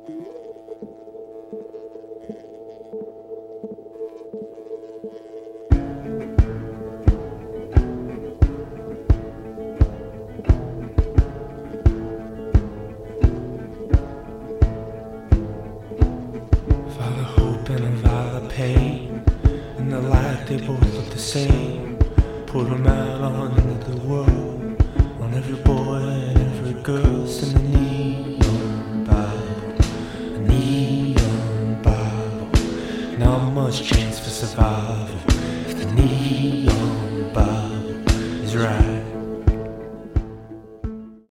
Pain and the light, they both look the same. Put them out on into the world, on every boy and every girl. Send a neon Bible, a neon Bible. Not much chance for survival if the neon Bible is right.